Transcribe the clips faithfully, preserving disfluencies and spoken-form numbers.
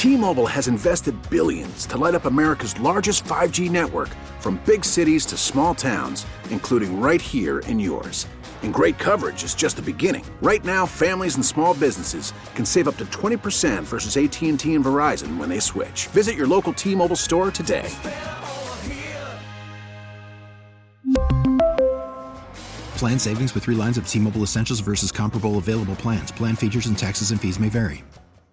T-Mobile has invested billions to light up America's largest five G network, from big cities to small towns, including right here in yours. And great coverage is just the beginning. Right now, families and small businesses can save up to twenty percent versus A T and T and Verizon when they switch. Visit your local T-Mobile store today. Plan savings with three lines of T-Mobile Essentials versus comparable available plans. Plan features and taxes and fees may vary.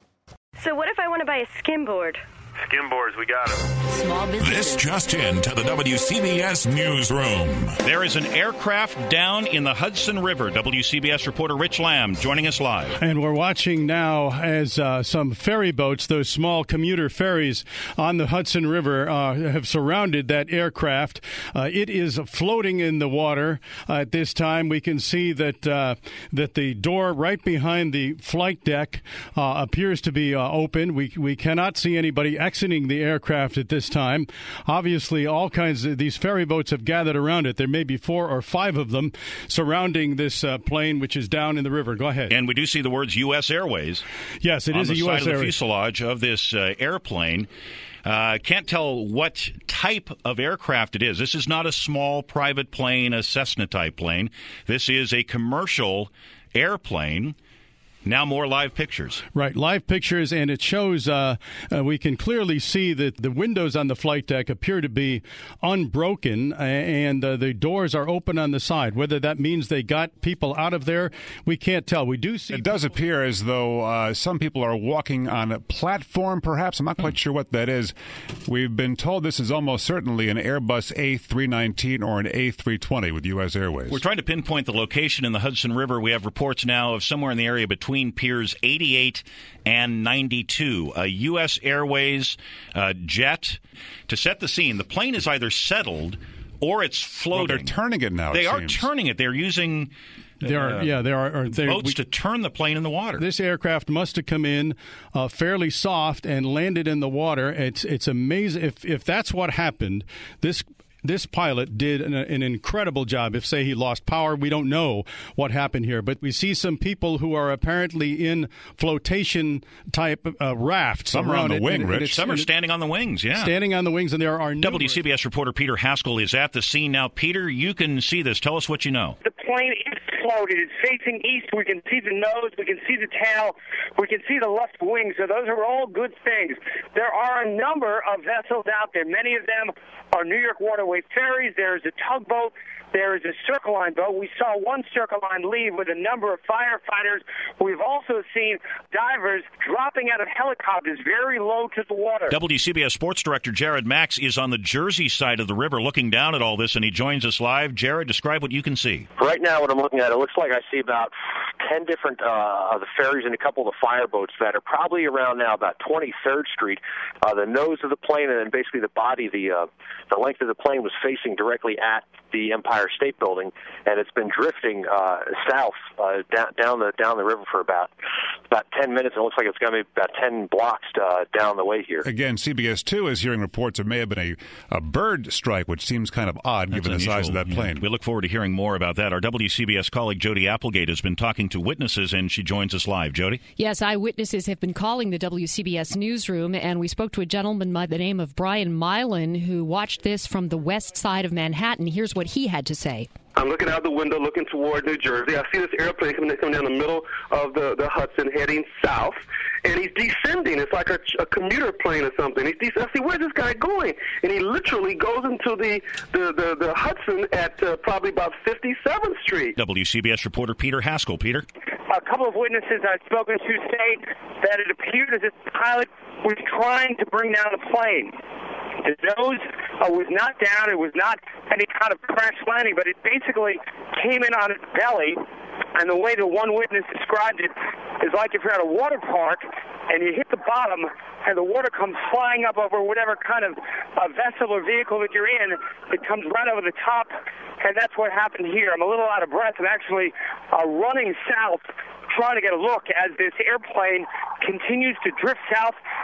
So what if I want to buy a skimboard? Skimboards, we got them. Small business. This just in to the W C B S newsroom. There is an aircraft down in the Hudson River. W C B S reporter Rich Lamb joining us live. And we're watching now as uh, some ferry boats, those small commuter ferries on the Hudson River, uh, have surrounded that aircraft. Uh, it is floating in the water uh, at this time. We can see that uh, that the door right behind the flight deck uh, appears to be uh, open. We we cannot see anybody exiting the aircraft at this time. Obviously, all kinds of these ferry boats have gathered around it. There may be four or five of them surrounding this uh, plane, which is down in the river. Go ahead. And we do see the words U S Airways. Yes, it is a U S on the side of the Airways. fuselage of this uh, airplane. Uh, can't tell what type of aircraft it is. This is not a small private plane, a Cessna-type plane. This is a commercial airplane. Now more live pictures. Right, live pictures, and it shows, uh, uh, we can clearly see that the windows on the flight deck appear to be unbroken, and uh, the doors are open on the side. Whether that means they got people out of there, we can't tell. We do see... It does appear as though uh, some people are walking on a platform, perhaps. I'm not quite sure what that is. We've been told this is almost certainly an Airbus A three nineteen or an A three twenty with U S Airways. We're trying to pinpoint the location in the Hudson River. We have reports now of somewhere in the area between Between Piers eighty-eight and ninety-two. A U S Airways uh, jet. To set the scene, the plane is either settled or it's floating. Well, they're turning it now, They it are seems. turning it. They're using There are, uh, yeah, there are, are there, boats we, to turn the plane in the water. This aircraft must have come in uh, fairly soft and landed in the water. It's it's amazing. If if that's what happened, this This pilot did an, an incredible job. If, say, he lost power, we don't know what happened here. But we see some people who are apparently in flotation-type uh, rafts. Some are on the it, wing, and, Rich. and Some are standing on the wings, yeah. Standing on the wings, and there are numerous. W C B S reporter Peter Haskell is at the scene now. Peter, you can see this. Tell us what you know. The plane is floated. It's facing east. We can see the nose. We can see the tail. We can see the left wing. So those are all good things. There are a number of vessels out there. Many of them are New York Waterway ferries. There is a tugboat. There is a Circle Line boat. We saw one Circle Line leave with a number of firefighters. We've also seen divers dropping out of helicopters very low to the water. W C B S Sports Director Jared Max is on the Jersey side of the river looking down at all this, and he joins us live. Jared, describe what you can see. Right now, what I'm looking at, it looks like I see about ten different uh, of the ferries and a couple of the fireboats that are probably around now about twenty-third Street. Uh, the nose of the plane and then basically the body, the uh, the length of the plane was facing directly at the Empire State Building, and it's been drifting uh, south uh, down, down the down the river for about about ten minutes. And it looks like it's going to be about ten blocks uh, down the way here. Again, C B S two is hearing reports there may have been a, a bird strike, which seems kind of odd That's given unusual, the size of that yeah. plane. We look forward to hearing more about that. Our W C B S colleague Jody Applegate has been talking to witnesses, and she joins us live. Jody? Yes, eyewitnesses have been calling the W C B S newsroom, and we spoke to a gentleman by the name of Brian Milan who watched this from the west side of Manhattan. Here's what he had to say. I'm looking out the window, looking toward New Jersey. I see this airplane coming, coming down the middle of the, the Hudson, heading south, and he's descending. It's like a, a commuter plane or something. He's de- I see, where's this guy going? And he literally goes into the, the, the, the Hudson at uh, probably about fifty-seventh Street. W C B S reporter Peter Haskell. Peter? A couple of witnesses I've spoken to say that it appeared as if the pilot was trying to bring down the plane. The nose uh, was not down. It was not any kind of crash landing, but it basically came in on its belly. And the way the one witness described it is like if you're at a water park and you hit the bottom and the water comes flying up over whatever kind of uh, vessel or vehicle that you're in. It comes right over the top, and that's what happened here. I'm a little out of breath. I'm actually uh, running south, trying to get a look as this airplane continues to drift south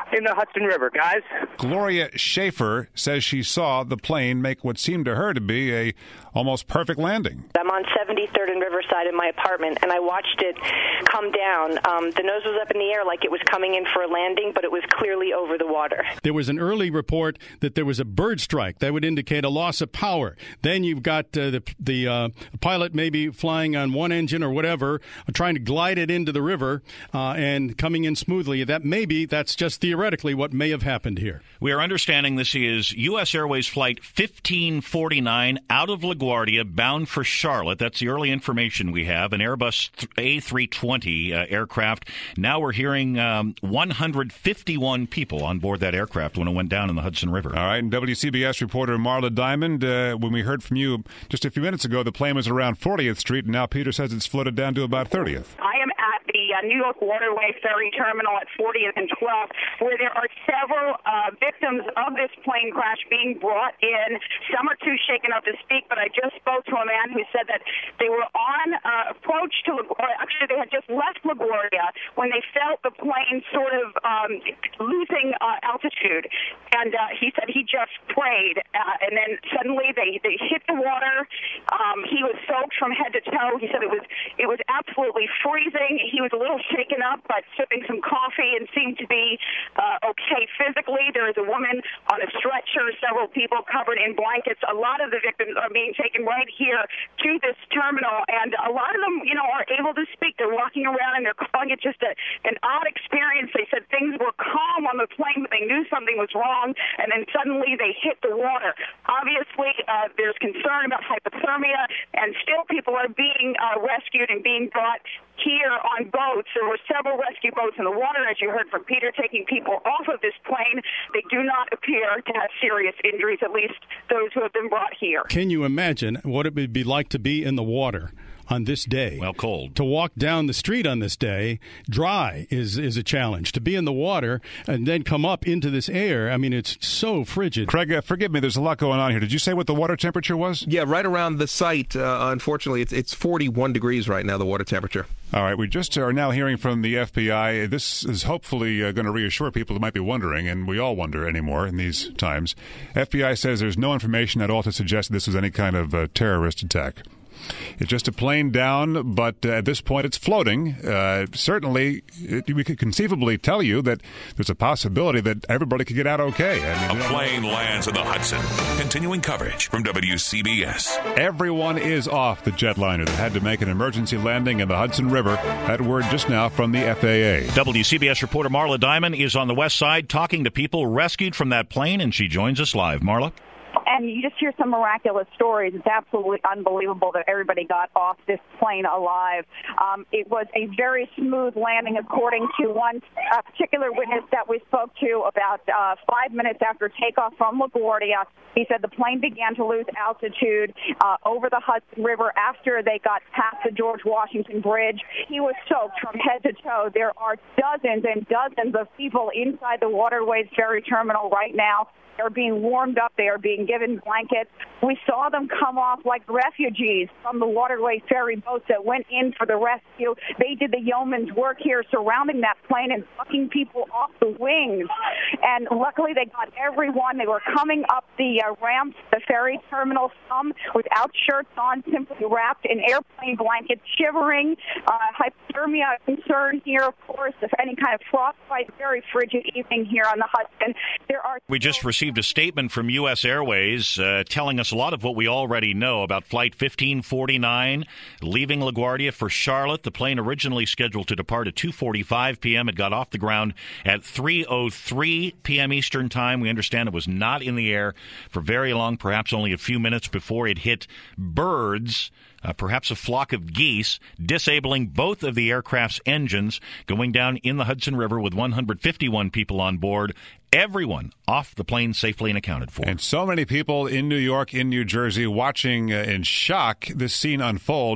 in the Hudson River, guys. Gloria Schaefer says she saw the plane make what seemed to her to be a almost perfect landing. I'm on seventy-third and Riverside in my apartment, and I watched it come down. Um, the nose was up in the air like it was coming in for a landing, but it was clearly over the water. There was an early report that there was a bird strike. That would indicate a loss of power. Then you've got uh, the, the uh, pilot maybe flying on one engine or whatever, trying to glide it into the river uh, and coming in smoothly. That maybe that's just theoretically what may have happened here. We are understanding this is U S Airways Flight fifteen forty-nine out of LaGuardia, bound for Charlotte. That's the early information we have. An Airbus A three twenty uh, aircraft. Now we're hearing um, one hundred fifty-one people on board that aircraft when it went down in the Hudson River. All right, and W C B S reporter Marla Diamond, uh, when we heard from you just a few minutes ago, the plane was around fortieth Street, and now Peter says it's floated down to about thirtieth. I am at the uh, New York Waterway Ferry Terminal at fortieth and twelfth, where there are several uh, victims of this plane crash being brought in. Some are too shaken up to speak, but I just spoke to a man who said that they were on uh, approach to LaGuardia. Actually, they had just left LaGuardia when they felt the plane sort of um, losing uh, altitude. And uh, he said he just prayed, uh, and then suddenly they, they hit the water. Um, he was soaked from head to toe. He said it was it was absolutely freezing. He was a little shaken up, but sipping some coffee and seemed to be uh, okay physically. There is a woman on a stretcher, several people covered in blankets. A lot of the victims are being taken right here to this terminal, and a lot of them, you know, are able to speak. They're walking around, and they're calling it just a, an odd experience. They said things were calm on the plane, but they knew something was wrong, and then suddenly they hit the water. Obviously, uh, there's concern about hypothermia, and still people are being uh, rescued and being brought here on boats. There were several rescue boats in the water, as you heard from Peter, taking people off of this plane. They do not appear to have serious injuries, at least those who have been brought here. Can you imagine what it would be like to be in the water on this day? Well, cold. To walk down the street on this day, dry, is is a challenge. To be in the water and then come up into this air, I mean, it's so frigid. Craig, uh, forgive me, there's a lot going on here. Did you say what the water temperature was? Yeah, right around the site, uh, unfortunately, it's, it's forty-one degrees right now, the water temperature. All right, we just are now hearing from the F B I. This is hopefully uh, going to reassure people who might be wondering, and we all wonder anymore in these times. F B I says there's no information at all to suggest this was any kind of uh, terrorist attack. It's just a plane down, but uh, at this point it's floating. Uh, certainly, it, we could conceivably tell you that there's a possibility that everybody could get out okay. I mean, a plane lands in the Hudson. Continuing coverage from W C B S. Everyone is off the jetliner that had to make an emergency landing in the Hudson River. That word just now from the F A A. W C B S reporter Marla Diamond is on the west side talking to people rescued from that plane, and she joins us live. Marla? And you just hear some miraculous stories. It's absolutely unbelievable that everybody got off this plane alive. Um, it was a very smooth landing, according to one uh, particular witness that we spoke to about uh, five minutes after takeoff from LaGuardia. He said the plane began to lose altitude uh, over the Hudson River after they got past the George Washington Bridge. He was soaked from head to toe. There are dozens and dozens of people inside the Waterways Ferry Terminal right now. They're being warmed up. They are being given blankets. We saw them come off like refugees from the Waterway ferry boats that went in for the rescue. They did the yeoman's work here surrounding that plane and sucking people off the wings. And luckily they got everyone. They were coming up the uh, ramps, the ferry terminal, some without shirts on, simply wrapped in airplane blankets, shivering. Uh, hypothermia concern here, of course, if any kind of frostbite. Very frigid evening here on the Hudson. There are. We just received a statement from U S Airways uh, telling us a lot of what we already know about Flight fifteen forty-nine leaving LaGuardia for Charlotte. The plane originally scheduled to depart at two forty-five p.m. It got off the ground at three oh three p.m. Eastern Time. We understand it was not in the air for very long, perhaps only a few minutes before it hit birds. Uh, perhaps a flock of geese, disabling both of the aircraft's engines, going down in the Hudson River with one hundred fifty-one people on board. Everyone off the plane safely and accounted for. And so many people in New York, in New Jersey, watching uh, in shock this scene unfold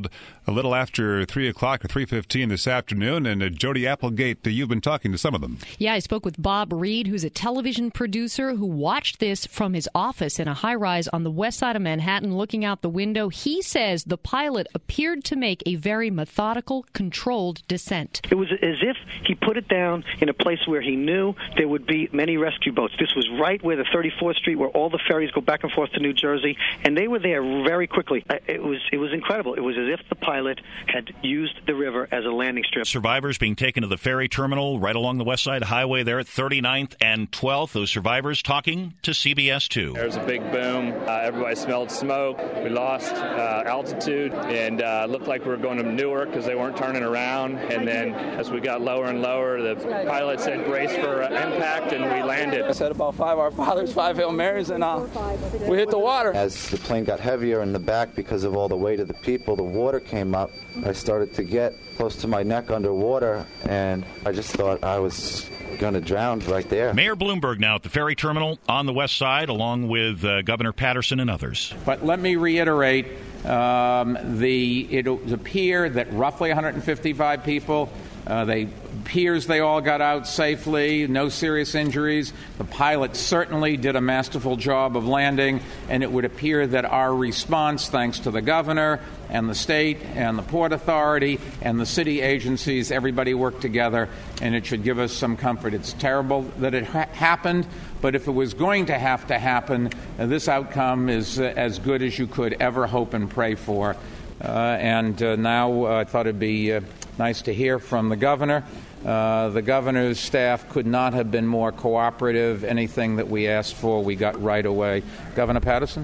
a little after three o'clock or three fifteen this afternoon. And uh, Jody Applegate, uh, you've been talking to some of them. Yeah, I spoke with Bob Reed, who's a television producer who watched this from his office in a high-rise on the west side of Manhattan, looking out the window. He says the pilot appeared to make a very methodical, controlled descent. It was as if he put it down in a place where he knew there would be many rescue boats. This was right where the thirty-fourth Street, where all the ferries go back and forth to New Jersey, and they were there very quickly. It was it was incredible. It was as if the pilot had used the river as a landing strip. Survivors being taken to the ferry terminal right along the West Side Highway there at thirty-ninth and twelfth. Those survivors talking to C B S two. There was a big boom. Uh, everybody smelled smoke. We lost uh, altitude and uh, looked like we were going to Newark because they weren't turning around. And then as we got lower and lower, the pilot said brace for uh, impact, and we landed. I said about five Our Fathers, five Hail Marys, and uh, we hit the water. As the plane got heavier in the back because of all the weight of the people, the water came up. I started to get close to my neck underwater, and I just thought I was going to drown right there. Mayor Bloomberg now at the ferry terminal on the West Side, along with uh, Governor Patterson and others. But let me reiterate, um, the it would appear that roughly one hundred fifty-five people, uh, they appears they all got out safely, no serious injuries. The pilot certainly did a masterful job of landing, and it would appear that our response, thanks to the governor and the state and the Port Authority and the city agencies, everybody worked together, and it should give us some comfort. It's terrible that it ha- happened, but if it was going to have to happen, uh, this outcome is uh, as good as you could ever hope and pray for. Uh, and uh, now uh, I thought it'd be uh, nice to hear from the governor. Uh, the governor's staff could not have been more cooperative. Anything that we asked for, we got right away. Governor Patterson?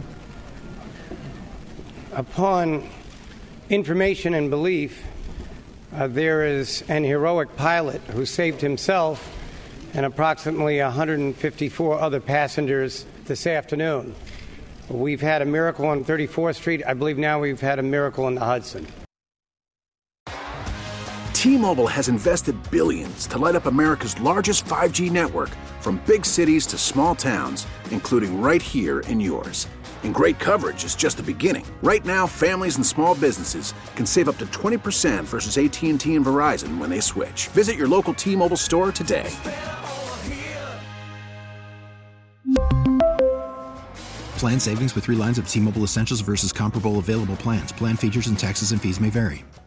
Upon information and belief, uh, there is an heroic pilot who saved himself and approximately one hundred fifty-four other passengers this afternoon. We've had a miracle on thirty-fourth Street. I believe now we've had a miracle in the Hudson. T-Mobile has invested billions to light up America's largest five G network, from big cities to small towns, including right here in yours. And great coverage is just the beginning. Right now, families and small businesses can save up to twenty percent versus A T and T and Verizon when they switch. Visit your local T-Mobile store today. Plan savings with three lines of T-Mobile Essentials versus comparable available plans. Plan features and taxes and fees may vary.